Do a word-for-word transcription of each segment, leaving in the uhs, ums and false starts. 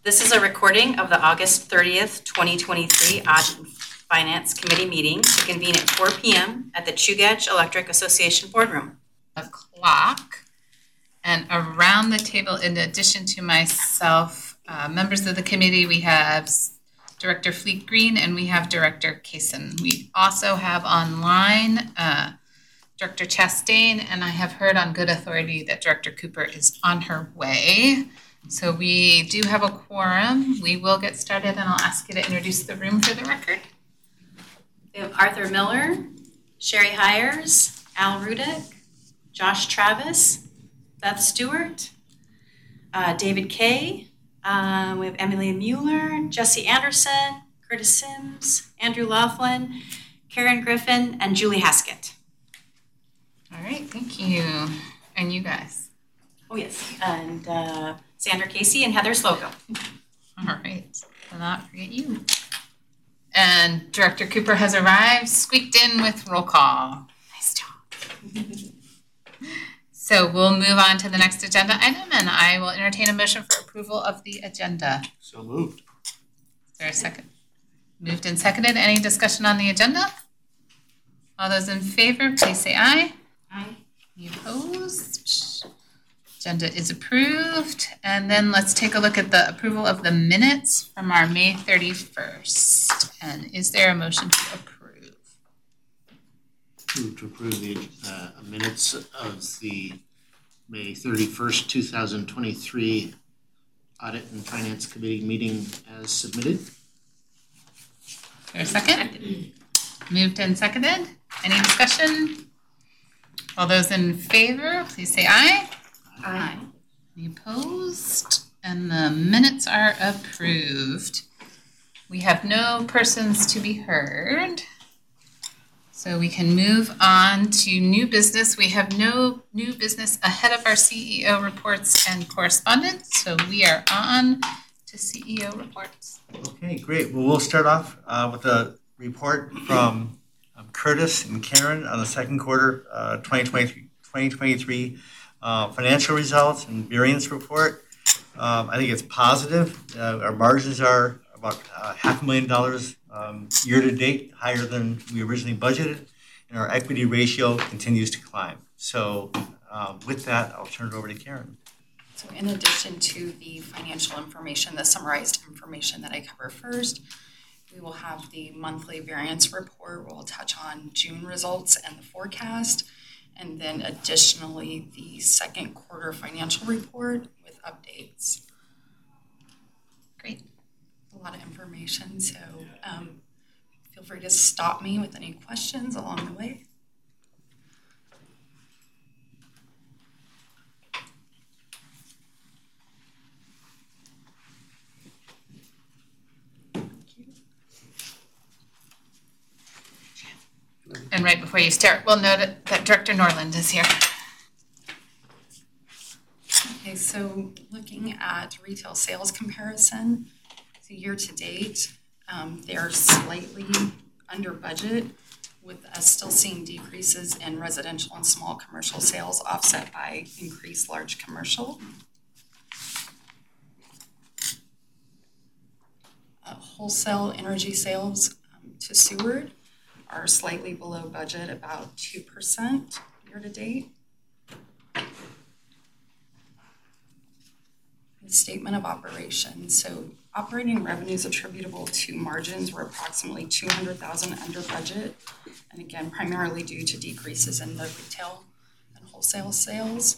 This is a recording of the August thirtieth, twenty twenty-three Audit and Finance Committee meeting to convene at four p.m. at the Chugach Electric Association boardroom. A clock. And around the table, in addition to myself, uh, members of the committee, we have Director Fleet Green and we have Director Kaysen. We also have online uh, Director Chastain, and I have heard on good authority that Director Cooper is on her way. So we do have a quorum. We will get started, and I'll ask you to introduce the room for the record. We have Arthur Miller, Sherry Hires, Al Rudick, Josh Travis, Beth Stewart, uh, David Kay. Uh, we have Emily Mueller, Jesse Anderson, Curtis Sims, Andrew Laughlin, Karen Griffin, and Julie Haskett. All right, thank you. And you guys. Oh, yes. And uh, Sandra Casey and Heather Slocum. All right, will not forget you. And Director Cooper has arrived, squeaked in with roll call. Nice job. So we'll move on to the next agenda item, and I will entertain a motion for approval of the agenda. So moved. Is there a second? Moved and seconded. Any discussion on the agenda? All those in favor, please say aye. Aye. Any opposed? Agenda is approved. And then let's take a look at the approval of the minutes from our May thirty-first. And is there a motion to approve? Move to approve the uh, minutes of the May thirty-first, two thousand twenty-three Audit and Finance Committee meeting as submitted. Is there a second? Moved and seconded. Any discussion? All those in favor, please say aye. Aye. Any opposed? And the minutes are approved. We have no persons to be heard. So we can move on to new business. We have no new business ahead of our C E O reports and correspondence. So we are on to C E O reports. Okay, great. Well, we'll start off uh, with a report from um, Curtis and Karen on the second quarter uh, twenty twenty-three uh, financial results and variance report. Um, I think it's positive. Uh, our margins are about uh, half a million dollars um, year to date, higher than we originally budgeted, and our equity ratio continues to climb. So uh, with that, I'll turn it over to Karen. So in addition to the financial information, the summarized information that I cover first, we will have the monthly variance report. We'll touch on June results and the forecast, and then additionally the second quarter financial report with updates. Great. A lot of information, so um, feel free to stop me with any questions along the way. And right before you start, we'll note that Director Norland is here. Okay, so looking at retail sales comparison, so year to date, um, they're slightly under budget, with us still seeing decreases in residential and small commercial sales offset by increased large commercial. Uh, wholesale energy sales um, to Seward are slightly below budget, about two percent year to date. The statement of operations. So operating revenues attributable to margins were approximately two hundred thousand under budget, and again, primarily due to decreases in the retail and wholesale sales.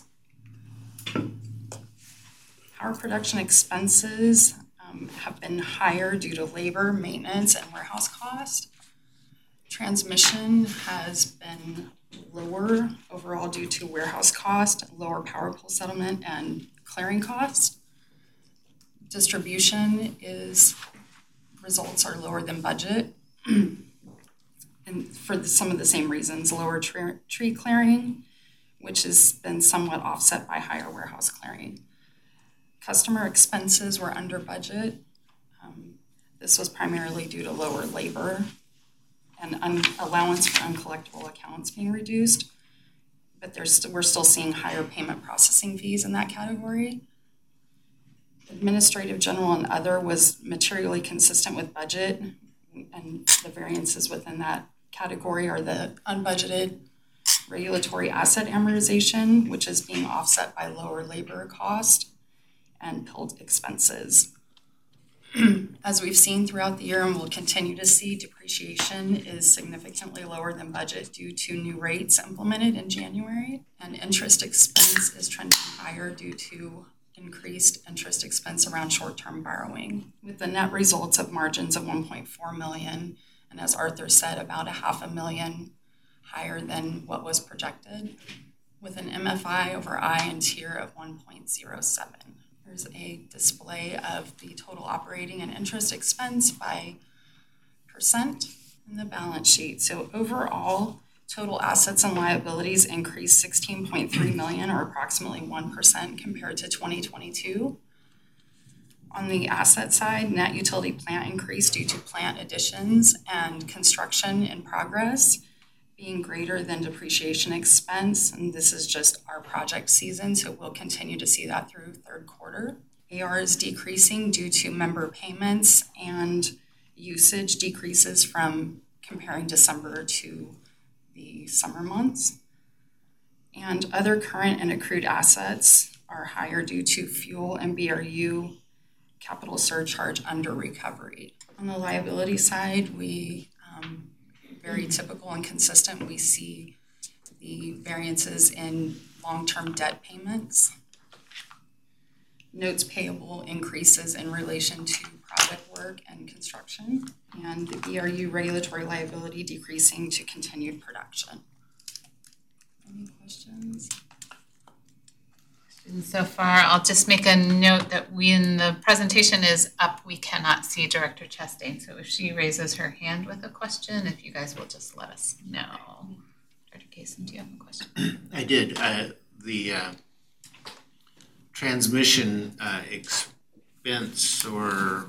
Power production expenses um, have been higher due to labor, maintenance, and warehouse cost. Transmission has been lower overall due to warehouse cost, lower power pole settlement, and clearing cost. Distribution is, results are lower than budget, and for the, some of the same reasons, lower tree, tree clearing, which has been somewhat offset by higher warehouse clearing. Customer expenses were under budget. Um, this was primarily due to lower labor and un- allowance for uncollectible accounts being reduced, but there's st- we're still seeing higher payment processing fees in that category. Administrative, general, and other was materially consistent with budget, and the variances within that category are the unbudgeted regulatory asset amortization, which is being offset by lower labor cost and P I L D expenses. As we've seen throughout the year and will continue to see, depreciation is significantly lower than budget due to new rates implemented in January, and interest expense is trending higher due to increased interest expense around short-term borrowing, with the net results of margins of one point four million, and as Arthur said, about a half a million higher than what was projected, with an M F I over I and tier of one point zero seven. There's a display of the total operating and interest expense by percent in the balance sheet. So overall, total assets and liabilities increased sixteen point three million dollars or approximately one percent compared to twenty twenty-two. On the asset side, net utility plant increased due to plant additions and construction in progress being greater than depreciation expense, and this is just our project season, so we'll continue to see that through third quarter. A R is decreasing due to member payments and usage decreases from comparing December to the summer months. And other current and accrued assets are higher due to fuel and B R U capital surcharge under recovery. On the liability side, we um, very typical and consistent. We see the variances in long-term debt payments. Notes payable increases in relation to project work and construction, and the B R U regulatory liability decreasing to continued production. Any questions? And so far, I'll just make a note that when the presentation is up, we cannot see Director Chastain. So if she raises her hand with a question, if you guys will just let us know. Director Kaysen, do you have a question? I did. Uh, the uh, transmission uh, expense, or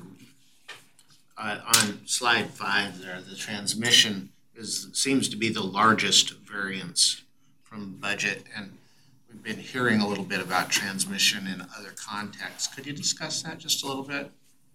uh, on slide five there, the transmission is seems to be the largest variance from budget, and we've been hearing a little bit about transmission in other contexts. Could you discuss that just a little bit?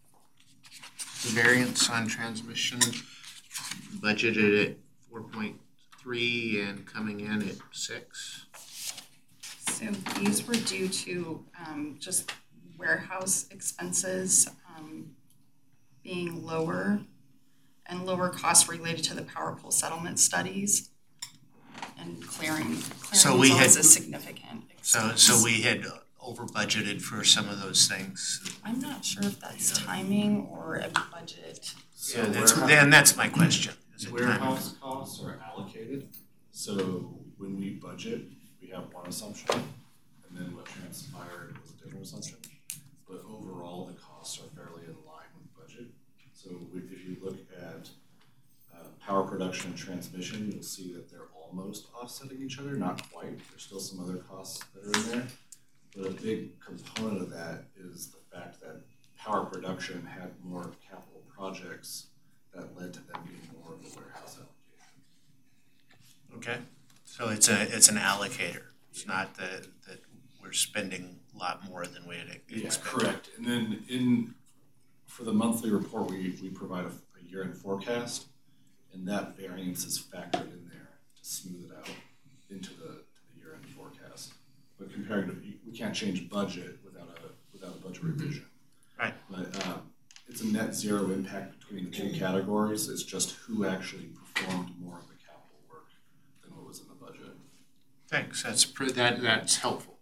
The variance on transmission, budgeted at four point three and coming in at six. So these were due to um, just warehouse expenses um, being lower and lower costs related to the power pool settlement studies. And clearing, clearing So we is always had- a significant So, expense. so we had over budgeted for some of those things. I'm not sure if that's timing or a budget. Yeah, that's, and that's my question. Is it time? Warehouse costs are allocated, so when we budget, we have one assumption, and then what transpired was a different assumption. But overall, the costs are fairly in line with budget. So if if you look at uh, power production and transmission, you'll see that they're almost offsetting each other, not quite. There's still some other costs that are in there. But a big component of that is the fact that power production had more capital projects that led to them getting more of the warehouse allocation. Okay, so it's a, it's an allocator. It's not that, that we're spending a lot more than we had expected. Yeah, correct. And then in, for the monthly report, we, we provide a, a year-end forecast, and that variance is factored in there to smooth it out into the, to the year-end forecast. But comparing to, we can't change budget without a, without a budget revision. Right. But uh, it's a net zero impact between the two categories. It's just who actually performed more of the capital work than what was in the budget. Thanks, that's, pr- that, that's helpful.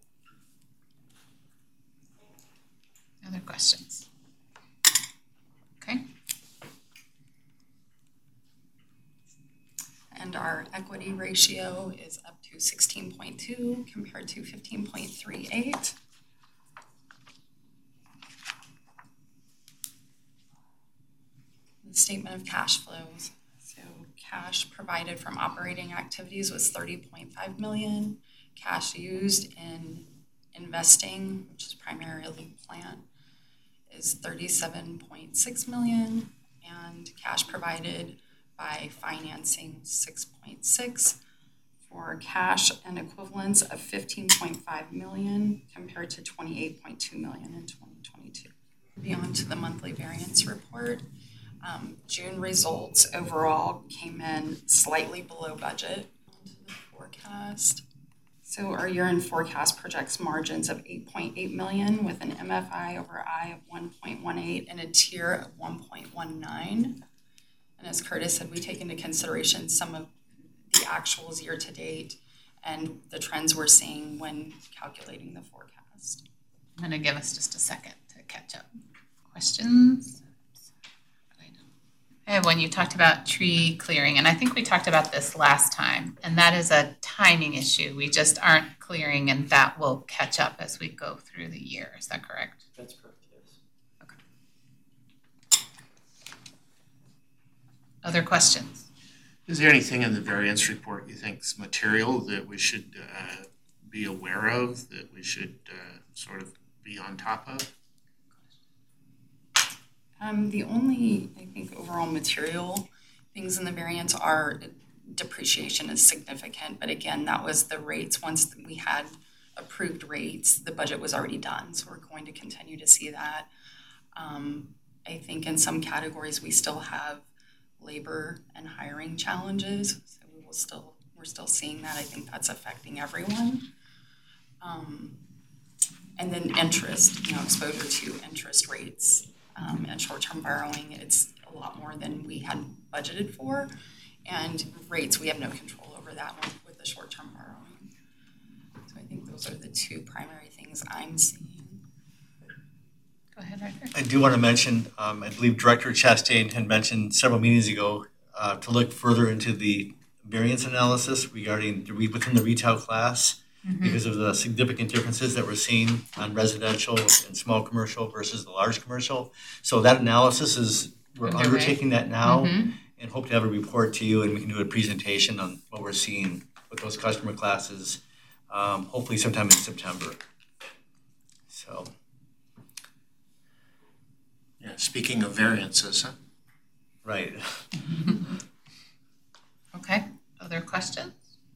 Other questions? Okay. And our equity ratio is up to sixteen point two compared to fifteen point three eight. The statement of cash flows. So cash provided from operating activities was thirty point five million. Cash used in investing, which is primarily plant, is thirty-seven point six million. And cash provided by financing six point six, for cash and equivalents of fifteen point five million compared to twenty-eight point two million in twenty twenty twenty-two. Moving on to the monthly variance report. Um, June results overall came in slightly below budget. Onto the forecast. So our year-end forecast projects margins of eight point eight million with an M F I over I of one point one eight and a tier of one point one nine. And as Curtis said, we take into consideration some of the actuals year-to-date and the trends we're seeing when calculating the forecast. I'm gonna give us just a second to catch up. Questions? And when you talked about tree clearing, and I think we talked about this last time, and that is a timing issue. We just aren't clearing, and that will catch up as we go through the year. Is that correct? That's correct, yes. Okay. Other questions? Is there anything in the variance report you think is material that we should uh, be aware of, that we should uh, sort of be on top of? Um, the only, I think, overall material things in the variance are depreciation is significant, but again, that was the rates. Once we had approved rates, the budget was already done, so we're going to continue to see that. Um, I think in some categories we still have labor and hiring challenges, so we will still, we're still seeing that. I think that's affecting everyone. Um, and then interest, you know, exposure to interest rates. Um, and short-term borrowing, it's a lot more than we had budgeted for. And rates, we have no control over that one with the short-term borrowing. So I think those are the two primary things I'm seeing. Go ahead, Arthur. I do want to mention, um, I believe Director Chastain had mentioned several meetings ago uh, to look further into the variance analysis regarding the re- within the retail class. Mm-hmm. Because of the significant differences that we're seeing on residential and small commercial versus the large commercial. So that analysis is, we're Underway. undertaking that now Mm-hmm. and hope to have a report to you and we can do a presentation on what we're seeing with those customer classes, um, hopefully sometime in September. So. Yeah, speaking of variances, huh? Right. Okay, other questions?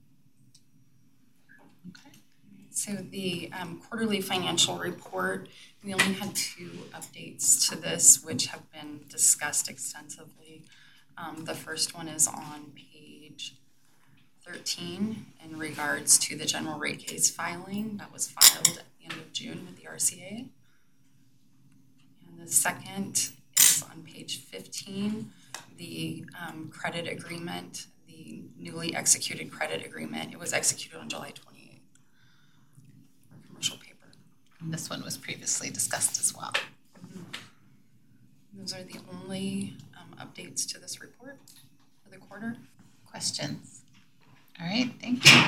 So the um, quarterly financial report, we only had two updates to this, which have been discussed extensively. Um, the first one is on page thirteen in regards to the general rate case filing that was filed at the end of June with the R C A. And the second is on page fifteen, the um, credit agreement, the newly executed credit agreement. It was executed on July twenty-eighth. Commercial paper. And this one was previously discussed as well. Mm-hmm. Those are the only um, updates to this report for the quarter. Questions? All right, thank you.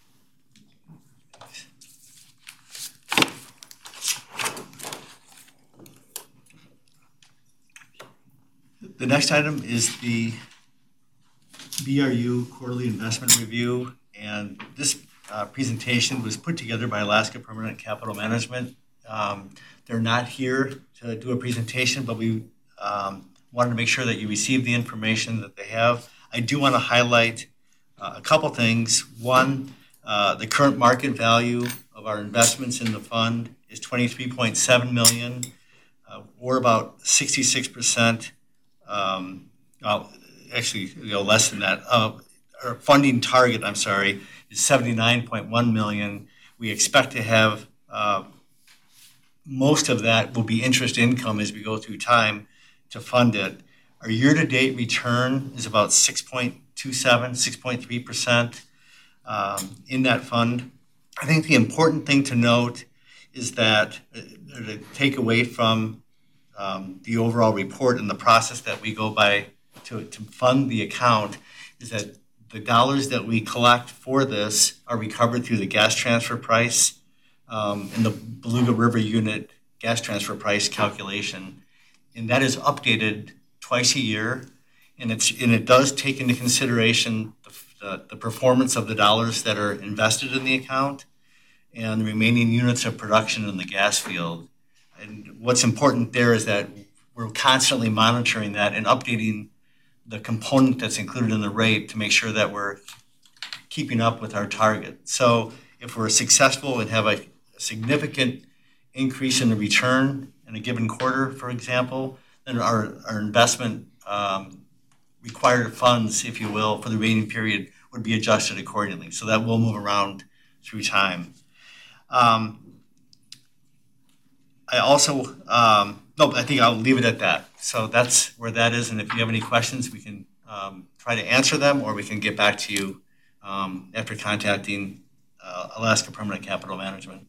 The next item is the B R U quarterly investment review, and this Uh, presentation was put together by Alaska Permanent Capital Management. Um, they're not here to do a presentation, but we um, wanted to make sure that you received the information that they have. I do want to highlight uh, a couple things. One, uh, the current market value of our investments in the fund is twenty-three point seven million dollars. Uh, we're about sixty-six percent, um, well, actually, you know, less than that. Uh, our funding target, I'm sorry, is seventy-nine point one million dollars. We expect to have uh, most of that will be interest income as we go through time to fund it. Our year-to-date return is about six point two seven, six point three percent um, in that fund. I think the important thing to note is that, uh, to take away from um, the overall report and the process that we go by to, to fund the account, is that the dollars that we collect for this are recovered through the gas transfer price um, and the Beluga River unit gas transfer price calculation. And that is updated twice a year. And it's and it does take into consideration the, the, the performance of the dollars that are invested in the account and the remaining units of production in the gas field. And what's important there is that we're constantly monitoring that and updating the component that's included in the rate to make sure that we're keeping up with our target. So if we're successful and have a significant increase in the return, in a given quarter, for example, then our, our investment um, required funds, if you will, for the remaining period would be adjusted accordingly. So that will move around through time. Um, I also, um, no, I think I'll leave it at that. So that's where that is. And if you have any questions, we can um, try to answer them, or we can get back to you um, after contacting uh, Alaska Permanent Capital Management.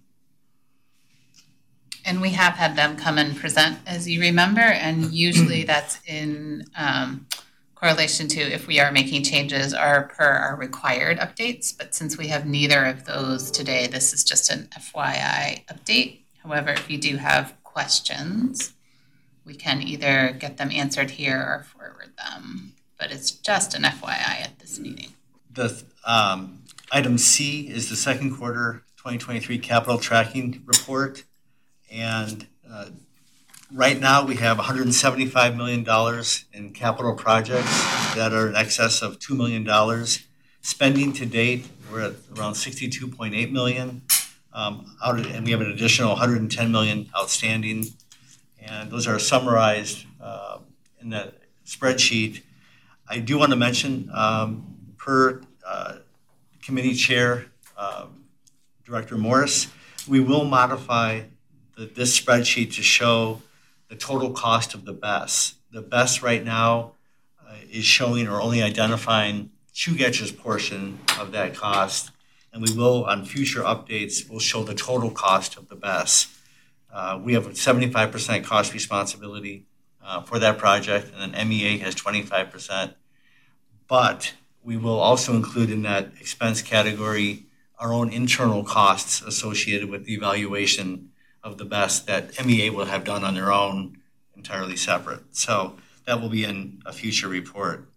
And we have had them come and present, as you remember, and usually that's in um, correlation to if we are making changes or per our required updates. But since we have neither of those today, this is just an F Y I update. However, if you do have questions, we can either get them answered here or forward them. But it's just an F Y I at this meeting. The um, item C is the second quarter twenty twenty-three capital tracking report. And uh, right now we have one hundred seventy-five million dollars in capital projects that are in excess of two million dollars. Spending to date, we're at around sixty-two point eight million dollars. Um, out of, and we have an additional one hundred ten million dollars outstanding. And those are summarized uh, in the spreadsheet. I do want to mention, um, per uh, committee chair, uh, Director Morris, we will modify the, this spreadsheet to show the total cost of the B E S. The B E S right now uh, is showing or only identifying Chugach's portion of that cost, and we will, on future updates, will show the total cost of the B E S. Uh, we have a seventy-five percent cost responsibility uh, for that project, and then M E A has twenty-five percent. But we will also include in that expense category our own internal costs associated with the evaluation of the B E S that M E A will have done on their own, entirely separate. So that will be in a future report.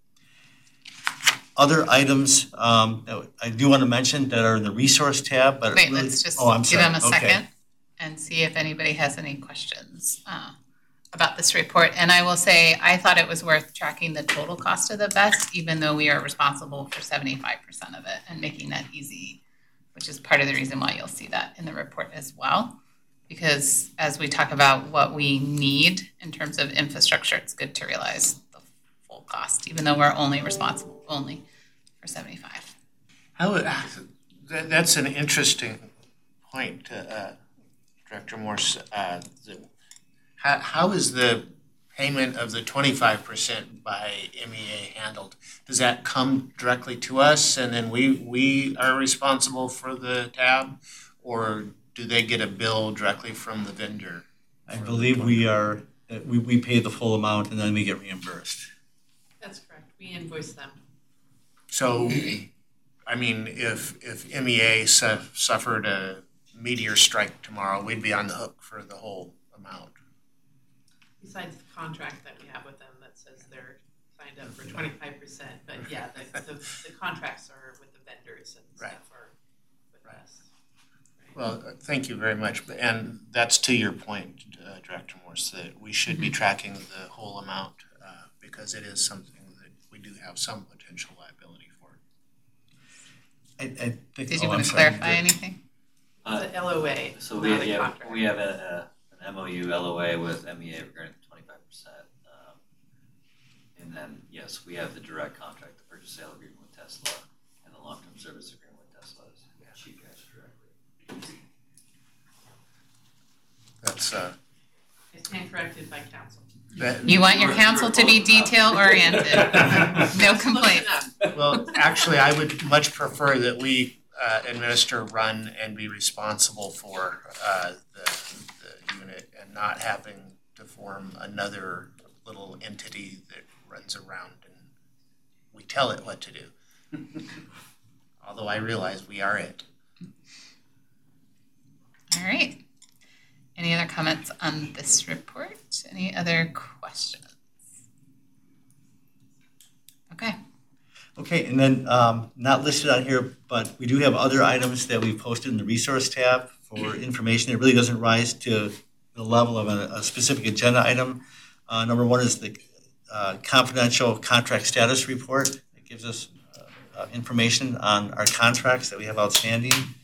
Other items um, that I do want to mention that are in the resource tab, but Wait, really, let's just oh, I'm give sorry. them a Okay. second and see if anybody has any questions uh, about this report. And I will say, I thought it was worth tracking the total cost of the B E S, even though we are responsible for seventy-five percent of it, and making that easy, which is part of the reason why you'll see that in the report as well. Because as we talk about what we need in terms of infrastructure, it's good to realize the full cost, even though we're only responsible only for seventy-five. How, that, that's an interesting point, uh, Director Morse. Uh, the, how, how is the payment of the twenty-five percent by M E A handled? Does that come directly to us and then we, we are responsible for the tab? Or do they get a bill directly from the vendor? I believe we are, uh, we, we pay the full amount and then we get reimbursed. That's correct. We invoice them. So, I mean, if, if M E A su- suffered a meteor strike tomorrow, we'd be on the hook for the whole amount. Besides the contract that we have with them that says they're signed up for twenty-five percent, but yeah, the, the, the contracts are with the vendors and Right. stuff are with Right. us. Well, uh, thank you very much. And that's to your point, uh, Director Morse, that we should be tracking the whole amount uh, because it is something that we do have some potential liability for. I, I think, Did you oh, want I'm to sorry. clarify anything? It's an L O A, So not we, a yeah, contract. we have a, a, an M O U L O A with M E A regarding the twenty-five percent. Um, and then, yes, we have the direct contract, the purchase sale agreement with Tesla, and the long-term service agreement with Tesla is Chief Cash directly. That's, uh, I stand corrected by council. that, You want your council to be detail oriented. No Close complaints. enough. well, actually, I would much prefer that we uh, administer, run, and be responsible for uh, the, the unit and not having to form another little entity that runs around and we tell it what to do. Although I realize we are it. All right. Any other comments on this report? Any other questions? Okay. Okay, and then um, not listed on here, but we do have other items that we posted in the resource tab for information. It really doesn't rise to the level of a, a specific agenda item. Uh, number one is the uh, confidential contract status report. It gives us uh, uh, information on our contracts that we have outstanding.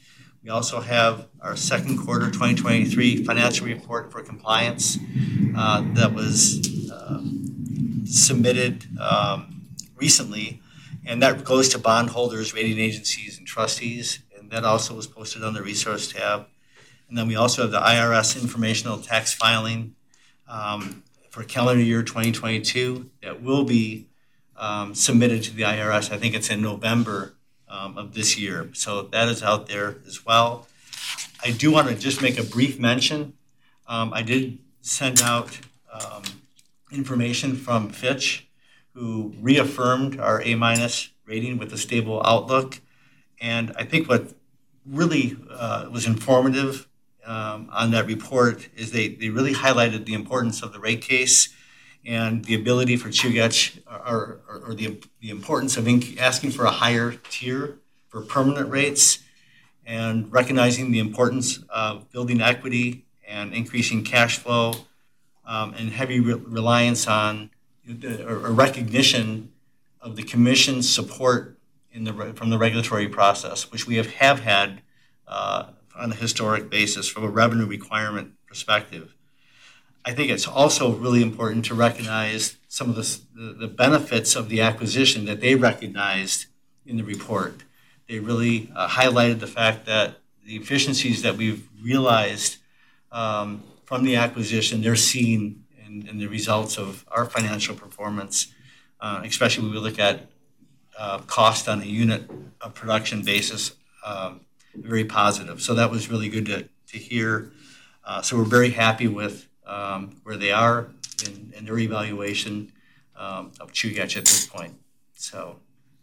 We also have our second quarter twenty twenty-three financial report for compliance uh, that was uh, submitted um, recently, and that goes to bondholders, rating agencies, and trustees, and that also was posted on the resource tab. And then we also have the I R S informational tax filing um, for calendar year twenty twenty-two that will be um, submitted to the I R S. I think it's in November um, of this year. So that is out there as well. I do want to just make a brief mention. Um, I did send out um, information from Fitch, who reaffirmed our A-minus rating with a stable outlook. And I think what really uh, was informative um, on that report is they, they really highlighted the importance of the rate case and the ability for Chugach, or, or, or the, the importance of inc- asking for a higher tier for permanent rates, and recognizing the importance of building equity and increasing cash flow, um, and heavy re- reliance on or, or recognition of the Commission's support in the from the regulatory process, which we have, have had uh, on a historic basis from a revenue requirement perspective. I think it's also really important to recognize some of the, the, the benefits of the acquisition that they recognized in the report. They really uh, highlighted the fact that the efficiencies that we've realized um, from the acquisition, they're seeing in, in the results of our financial performance, uh, especially when we look at uh, cost on a unit of production basis, um, very positive. So that was really good to, to hear. Uh, so we're very happy with um, where they are in, in their evaluation um, of Chugach at this point. So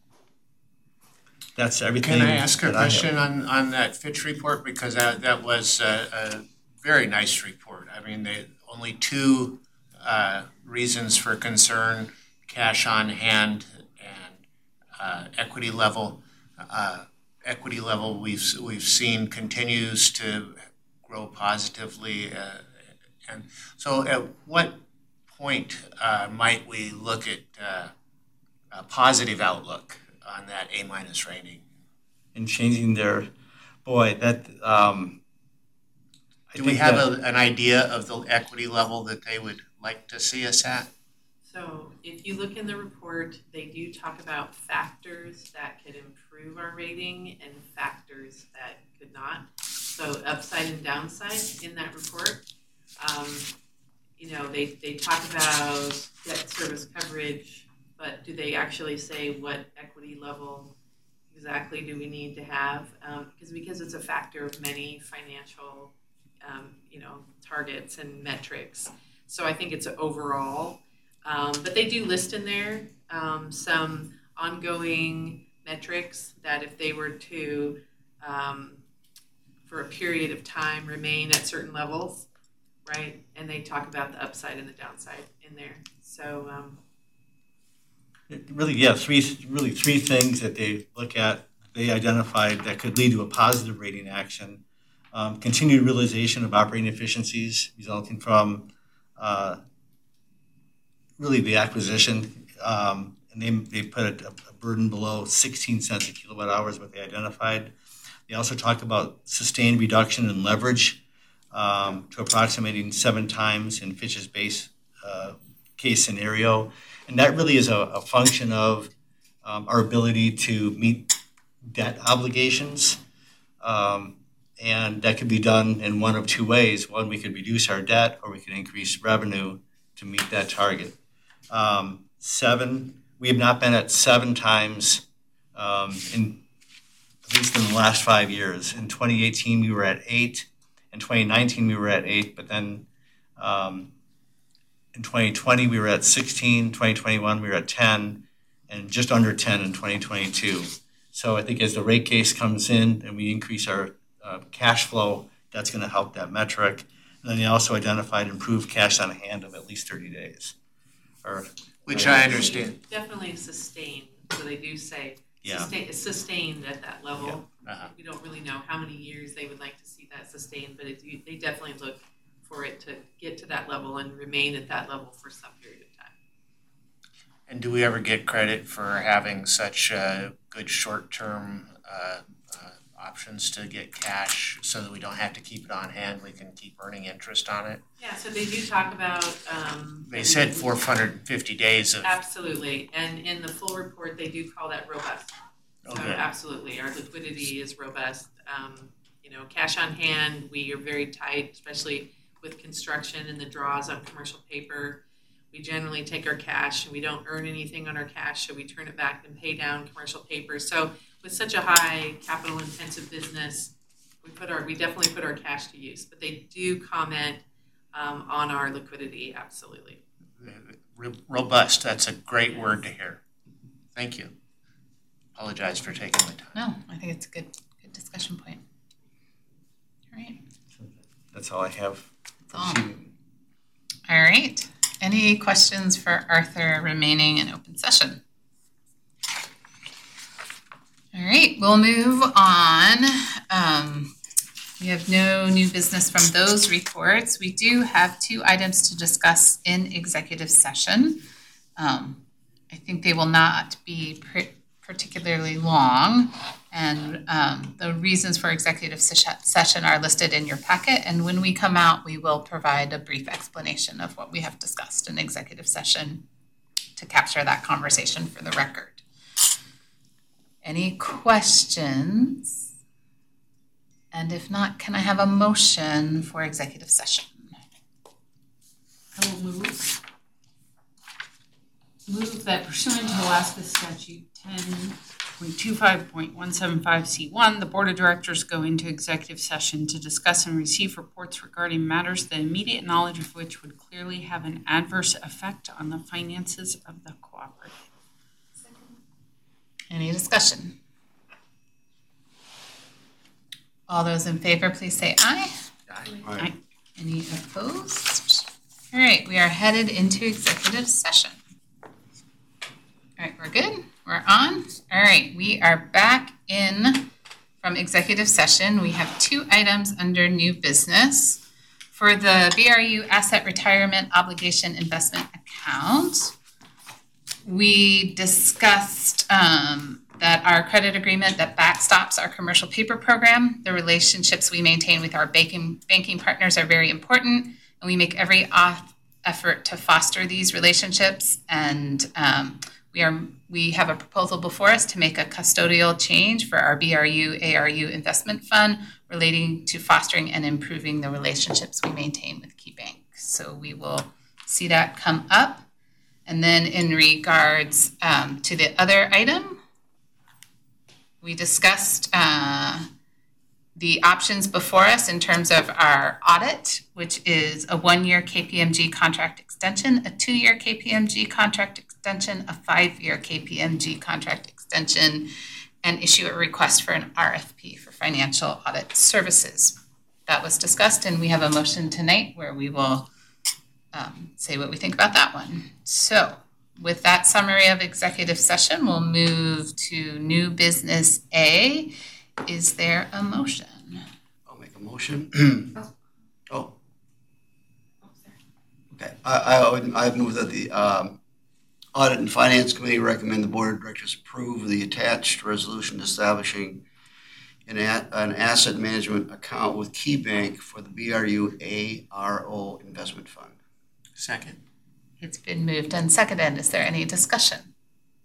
that's everything. Can I ask a that I question have. on, on that Fitch report? Because that, that was a, a very nice report. I mean, they, only two uh, reasons for concern: cash on hand and uh, equity level. Uh, equity level we've we've seen continues to grow positively. Uh, and so, at what point uh, might we look at uh, a positive outlook on that A minus rating? In changing their, boy, that. Um, I Do we think have that- a, an idea of the equity level that they would like to see us at? So if you look in the report, they do talk about factors that could improve our rating and factors that could not. So upside and downside in that report. Um, you know, they, they talk about debt service coverage, but do they actually say what equity level exactly do we need to have? Um, because, because it's a factor of many financial, um, you know, targets and metrics. So I think it's overall. Um, but they do list in there um, some ongoing metrics that if they were to, um, for a period of time, remain at certain levels, right? And they talk about the upside and the downside in there. So, um, really, yeah, three really three things that they look at, they identified that could lead to a positive rating action. Um, continued realization of operating efficiencies resulting from uh, really the acquisition, um, and they, they put a, a burden below sixteen cents a kilowatt hour is what they identified. They also talked about sustained reduction in leverage um, to approximating seven times in Fitch's base uh, case scenario. And that really is a, a function of um, our ability to meet debt obligations. Um, and that could be done in one of two ways. One, we could reduce our debt, or we could increase revenue to meet that target. Um, seven, we have not been at seven times um, in at least in the last five years. In twenty eighteen, we were at eight. In twenty nineteen, we were at eight, but then um, in twenty twenty, we were at sixteen. twenty twenty-one, we were at ten, and just under ten in twenty twenty-two. So I think as the rate case comes in and we increase our uh, cash flow, that's going to help that metric. And then they also identified improved cash on hand of at least thirty days. Or, Which I understand. definitely sustained. So they do say Yeah. sustain, it's sustained at that level. Uh-huh. We don't really know how many years they would like to see that sustained, but it, they definitely look for it to get to that level and remain at that level for some period of time. And do we ever get credit for having such uh, good short-term uh, uh, options to get cash so that we don't have to keep it on hand, we can keep earning interest on it? Yeah, so they do talk about, um. They said four hundred and fifty days of, Absolutely, and in the full report, they do call that robust. So okay, absolutely, our liquidity is robust. Um, you know, cash on hand, we are very tight, especially with construction and the draws on commercial paper. We generally take our cash and we don't earn anything on our cash, so we turn it back and pay down commercial paper. So with such a high capital intensive business, we put our, we definitely put our cash to use, but they do comment um, on our liquidity, absolutely. robust, that's a great word to hear. Thank you. Apologize for taking the time. No, I think it's a good, good discussion point. All right. That's all I have. That's all. All right. Any questions for Arthur remaining in open session? All right, we'll move on. Um, we have no new business from those reports. We do have two items to discuss in executive session. Um, I think they will not be pre- particularly long, and um, the reasons for executive session are listed in your packet, and when we come out, we will provide a brief explanation of what we have discussed in executive session to capture that conversation for the record. Any questions? And if not, can I have a motion for executive session? I will move. Move that pursuant to Alaska Statute ten point two five point one seven five C one, the Board of Directors go into executive session to discuss and receive reports regarding matters the immediate knowledge of which would clearly have an adverse effect on the finances of the cooperative. Any discussion? All those in favor, please say aye. Aye. Aye. Any opposed? All right, we are headed into executive session. All right, we're good. We're on. All right, we are back in from executive session. We have two items under new business. For the B R U Asset Retirement Obligation Investment Account, we discussed um, that our credit agreement that backstops our commercial paper program, the relationships we maintain with our banking, banking partners are very important, and we make every off effort to foster these relationships. And um, we are we have a proposal before us to make a custodial change for our B R U A R U investment fund relating to fostering and improving the relationships we maintain with KeyBank. So we will see that come up. And then in regards um, to the other item, we discussed uh, the options before us in terms of our audit, which is a one-year K P M G contract extension, a two-year K P M G contract extension, a five-year K P M G contract extension, and issue a request for an R F P for financial audit services. That was discussed, and we have a motion tonight where we will Um, say what we think about that one. So with that summary of executive session, we'll move to new business A. Is there a motion? I'll make a motion. Oh. Okay, I, I would, I move that the um, Audit and Finance Committee recommend the Board of Directors approve the attached resolution establishing an, a, an asset management account with KeyBank for the B R U A R O Investment Fund. Second. It's been moved and seconded. Is there any discussion?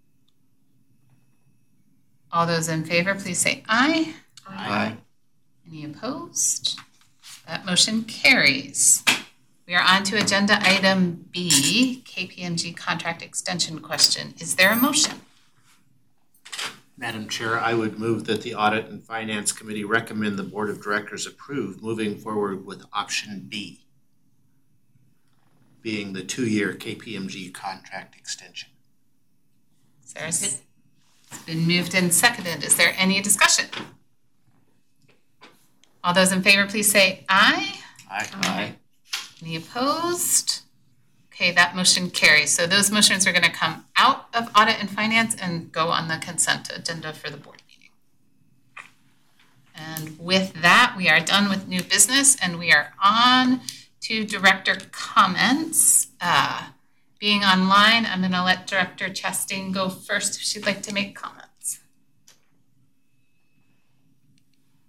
All those in favor, please say aye. Aye. Any opposed? That motion carries. We are on to agenda item B, K P M G contract extension question. Is there a motion? Madam Chair, I would move that the Audit and Finance Committee recommend the Board of Directors approve moving forward with option B, being the two-year K P M G contract extension. Is there a, it's been moved and seconded. Is there any discussion? All those in favor, please say aye. Aye. Aye. Any opposed? Okay, that motion carries. So those motions are going to come out of Audit and Finance and go on the consent agenda for the board meeting. And with that, we are done with new business and we are on to director comments. Uh, being online, I'm going to let Director Chastain go first if she'd like to make comments.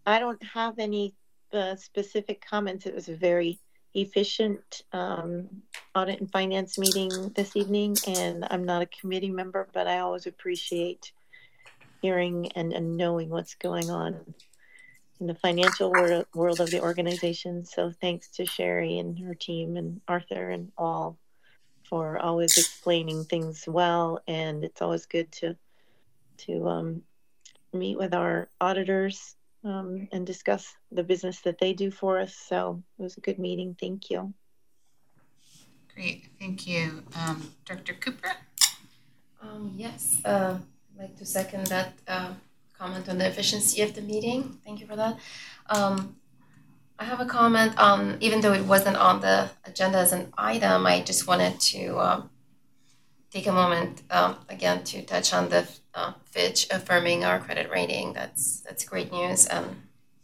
I don't have any uh, specific comments. It was a very efficient um, audit and finance meeting this evening, and I'm not a committee member, but I always appreciate hearing and, and knowing what's going on in the financial world, world of the organization. So thanks to Sherry and her team and Arthur and all for always explaining things well. And it's always good to to um, meet with our auditors um, and discuss the business that they do for us. So it was a good meeting. Thank you. Great, thank you. Um, Director Cooper? Um, yes, uh, I'd like to second that uh, comment on the efficiency of the meeting. Thank you for that. Um, I have a comment on, even though it wasn't on the agenda as an item, I just wanted to um, take a moment um, again to touch on the uh, Fitch affirming our credit rating. That's that's great news, and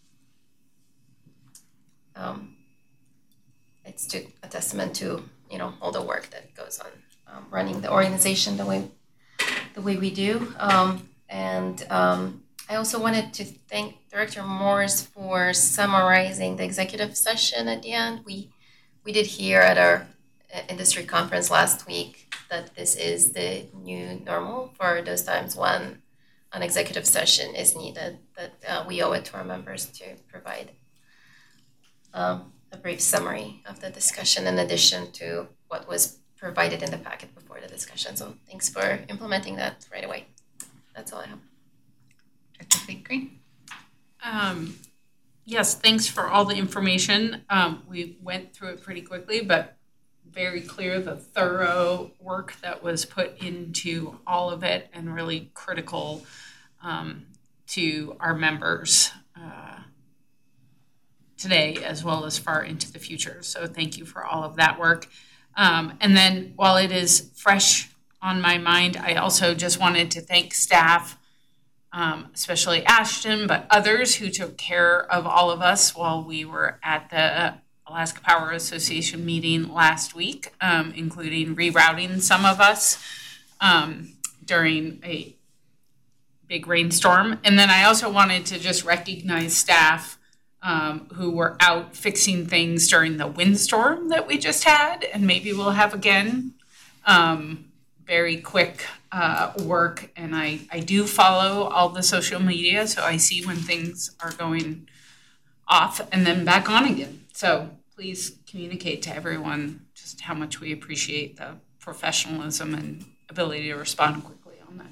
um, it's to, a testament to you know all the work that goes on um, running the organization the way the way we do. Um, and um, I also wanted to thank Director Morse for summarizing the executive session at the end. We we did hear at our industry conference last week that this is the new normal for those times when an executive session is needed, that uh, we owe it to our members to provide um, a brief summary of the discussion in addition to what was provided in the packet before the discussion. So thanks for implementing that right away. That's all I have. Director Fleet-Green? Um, yes, thanks for all the information. Um, we went through it pretty quickly, but very clear the thorough work that was put into all of it and really critical um, to our members uh, today as well as far into the future. So thank you for all of that work. Um, and then while it is fresh on my mind, I also just wanted to thank staff, um, especially Ashton, but others who took care of all of us while we were at the Alaska Power Association meeting last week, um, including rerouting some of us um, during a big rainstorm. And then I also wanted to just recognize staff um, who were out fixing things during the windstorm that we just had, and maybe we'll have again. Um, very quick uh, work, and I, I do follow all the social media, so I see when things are going off and then back on again. So please communicate to everyone just how much we appreciate the professionalism and ability to respond quickly on that.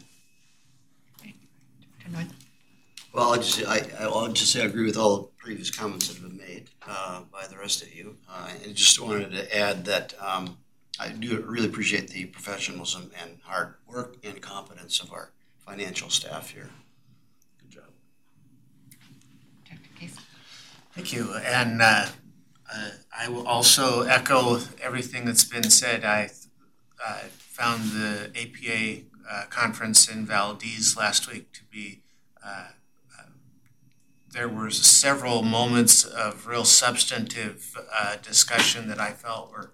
Right. Well, I'll just, I, I'll just say I agree with all the previous comments that have been made uh, by the rest of you. Uh, and just wanted to add that um, I do really appreciate the professionalism and hard work and competence of our financial staff here. Good job. Director Case. Thank you. And uh, uh, I will also echo everything that's been said. I uh, found the A P A uh, conference in Valdez last week to be, uh, uh, there were several moments of real substantive uh, discussion that I felt were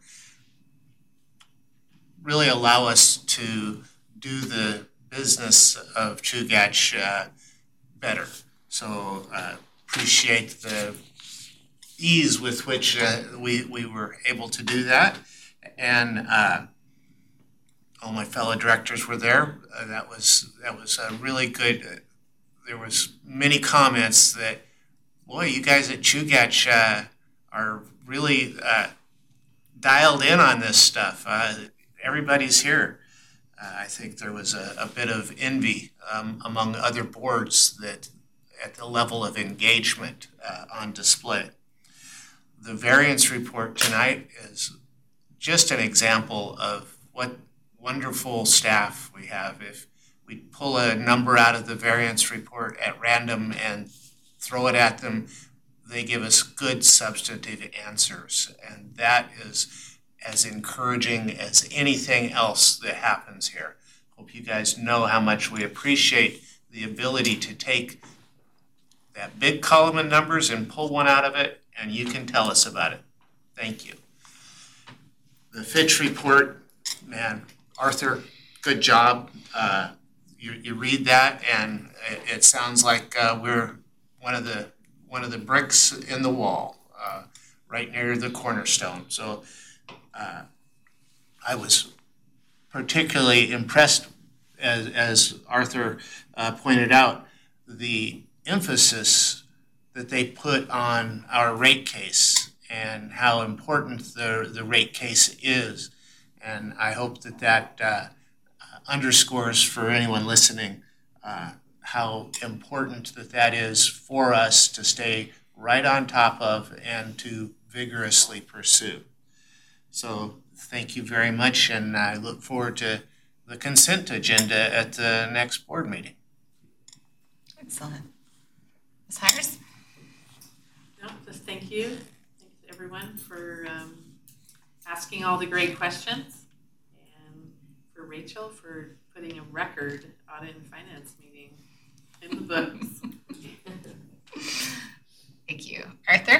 really allow us to do the business of Chugach uh, better. So uh, appreciate the ease with which uh, we, we were able to do that. And uh, all my fellow directors were there. Uh, that was that was a really good. Uh, there was many comments that, boy, you guys at Chugach uh, are really uh, dialed in on this stuff. Uh, everybody's here. Uh, I think there was a, a bit of envy um, among other boards that at the level of engagement uh, on display. The variance report tonight is just an example of what wonderful staff we have. If we pull a number out of the variance report at random and throw it at them, they give us good substantive answers. And that is as encouraging as anything else that happens here. Hope you guys know how much we appreciate the ability to take that big column of numbers and pull one out of it, and you can tell us about it. Thank you. The Fitch report, man, Arthur, good job. Uh, you, you read that, and it, it sounds like uh, we're one of the one of the bricks in the wall, uh, right near the cornerstone. So uh, I was particularly impressed, as, as Arthur uh, pointed out, the emphasis that they put on our rate case and how important the, the rate case is. And I hope that that uh, underscores for anyone listening uh, how important that that is for us to stay right on top of and to vigorously pursue. So thank you very much, and I look forward to the consent agenda at the next board meeting. Excellent. Miz Hires? No, just thank you. Thanks to everyone for um, asking all the great questions, and for Rachel for putting a record audit and finance meeting in the books. Thank you. Arthur?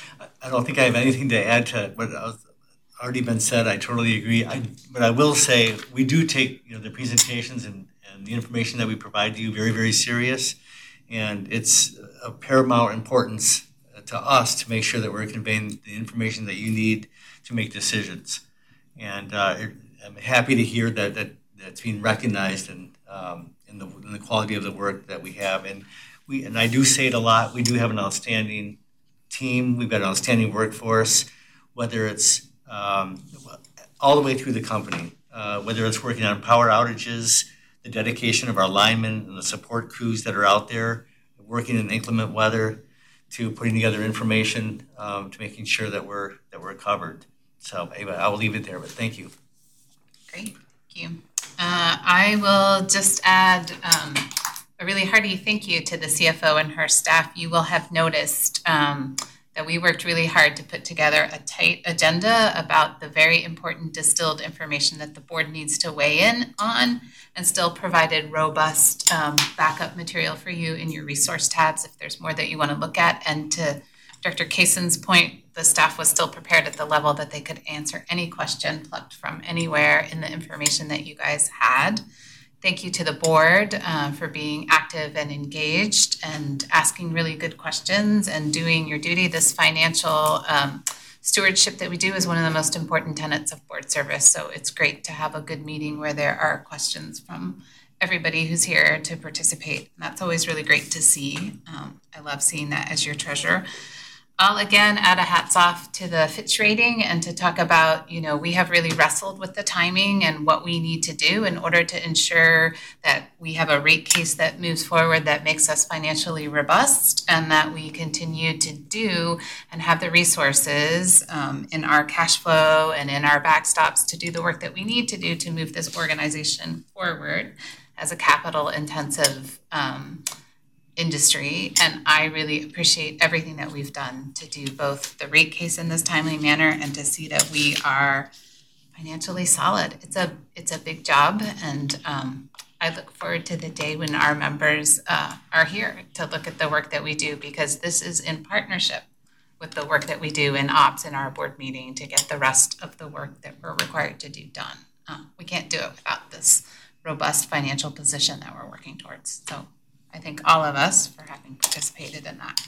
I don't think I have anything to add to what has already been said. I totally agree. I, but I will say we do take you know the presentations and, and the information that we provide to you very, very serious. And it's of paramount importance to us to make sure that we're conveying the information that you need to make decisions. And uh, I'm happy to hear that, that that's being recognized and um, in the in the quality of the work that we have. And we and I do say it a lot. We do have an outstanding team. We've got an outstanding workforce, whether it's um, all the way through the company, uh, whether it's working on power outages, the dedication of our linemen and the support crews that are out there working in inclement weather, to putting together information, um, to making sure that we're that we're covered. So anyway, I will leave it there, but thank you. Great, thank you. Uh, I will just add um, a really hearty thank you to the C F O and her staff. You will have noticed um, that we worked really hard to put together a tight agenda about the very important distilled information that the board needs to weigh in on, and still provided robust um, backup material for you in your resource tabs if there's more that you want to look at. And to Director Kaysen's point, the staff was still prepared at the level that they could answer any question plucked from anywhere in the information that you guys had. Thank you to the board uh, for being active and engaged and asking really good questions and doing your duty. This financial um, stewardship that we do is one of the most important tenets of board service. So it's great to have a good meeting where there are questions from everybody who's here to participate. And that's always really great to see. Um, I love seeing that as your treasurer. I'll again add a hats off to the Fitch rating and to talk about, you know, we have really wrestled with the timing and what we need to do in order to ensure that we have a rate case that moves forward that makes us financially robust, and that we continue to do and have the resources um, in our cash flow and in our backstops to do the work that we need to do to move this organization forward as a capital intensive um, industry. And I really appreciate everything that we've done to do both the rate case in this timely manner and to see that we are financially solid. It's a it's a big job, and um, I look forward to the day when our members uh, are here to look at the work that we do, because this is in partnership with the work that we do in ops in our board meeting to get the rest of the work that we're required to do done. Uh, we can't do it without this robust financial position that we're working towards. So I thank all of us for having participated in that.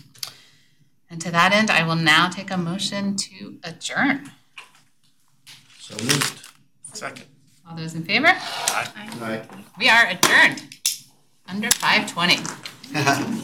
And to that end, I will now take a motion to adjourn. So moved. Second. All those in favor? Aye. Aye. We are adjourned under five twenty.